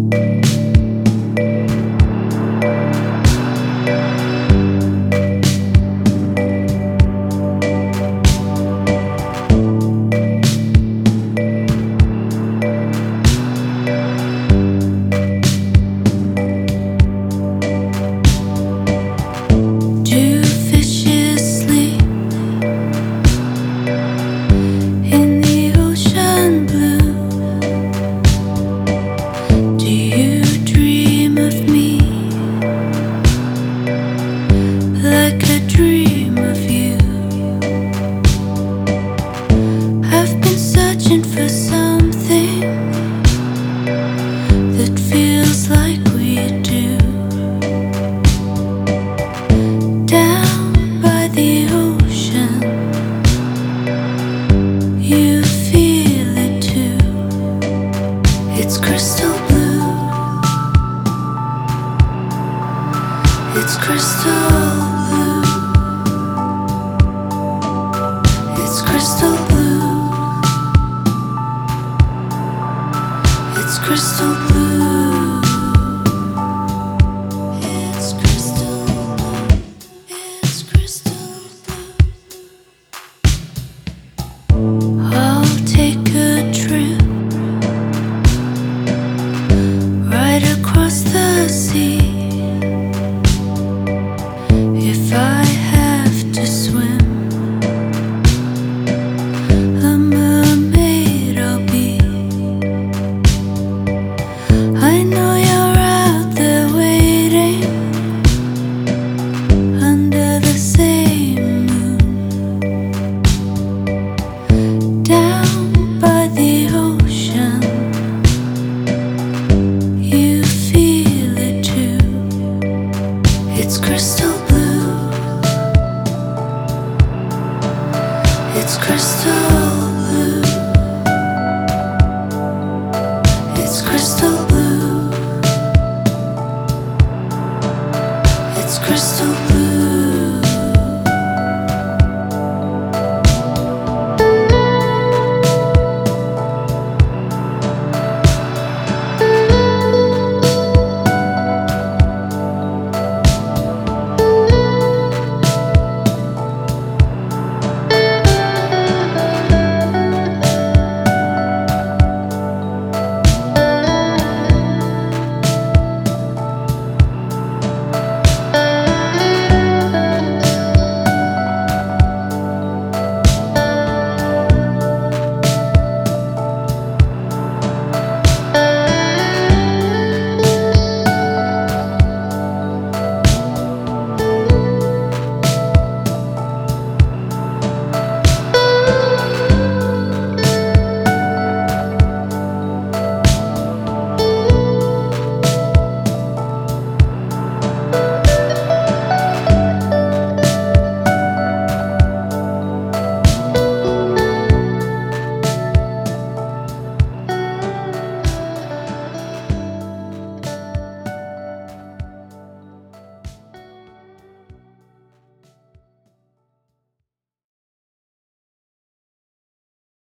Do fishes sleep in the ocean blue? Do you dream of me like I dream of you? I've been searching for something that feels like we do. Down by the ocean, you feel it too. It's crystal blue. It's crystal blue. It's crystal blue. It's crystal blue. It's crystal blue. It's crystal blue. I'll take a trip right across the sea. If I have to swim, a mermaid I'll be. I know you're out there waiting under the same moon. Down by the ocean, you feel it too. It's crystal blue. It's crystal blue. It's crystal